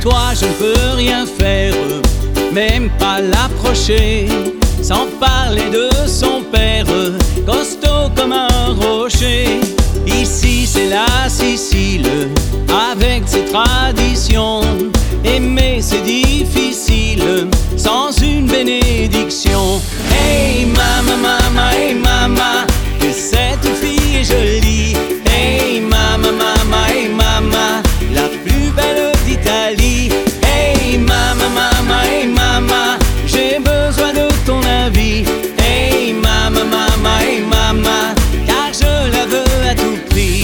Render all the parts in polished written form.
toi je ne peux rien faire, même pas l'approcher, sans parler de son père, costaud comme un rocher. Ici c'est la Sicile, avec ses traditions. Aimer c'est difficile, sans une bénédiction. Hey mama, mama, hey mama, que cette fille est jolie. Hey mama, mama, hey mama, la plus belle d'Italie. Hey mama, mama, hey mama, j'ai besoin de ton avis. Hey mama, mama, hey mama, car je la veux à tout prix.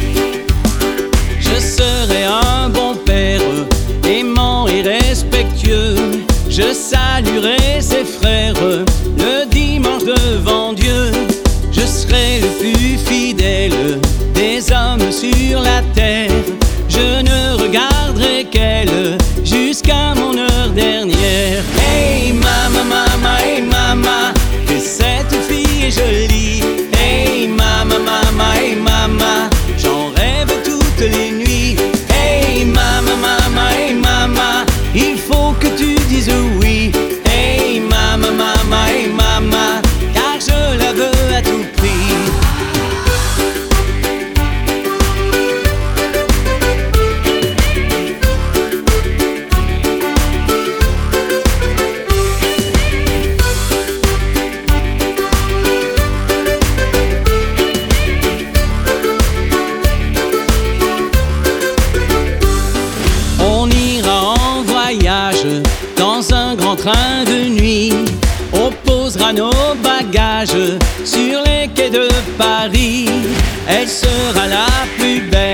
Je serai un bon père, aimant et respectueux. Je saluerai ses frères le dimanche devant Dieu. Je serai le plus fidèle des hommes sur la terre. Je ne regarderai qu'elle jusqu'à mon heure dernière. Hey mama, mama, hey mama, que cette fille est jolie. Hey mama, mama, hey mama, j'en rêve toutes les nuits. Hey mama, mama, hey mama, il faut que tu dises oui. Hey mama, mama, hey mama, car je la veux à tout prix. On ira en voyage dans un grand train de nuit. On posera nos bagages sur les quais de Paris. Elle sera la plus belle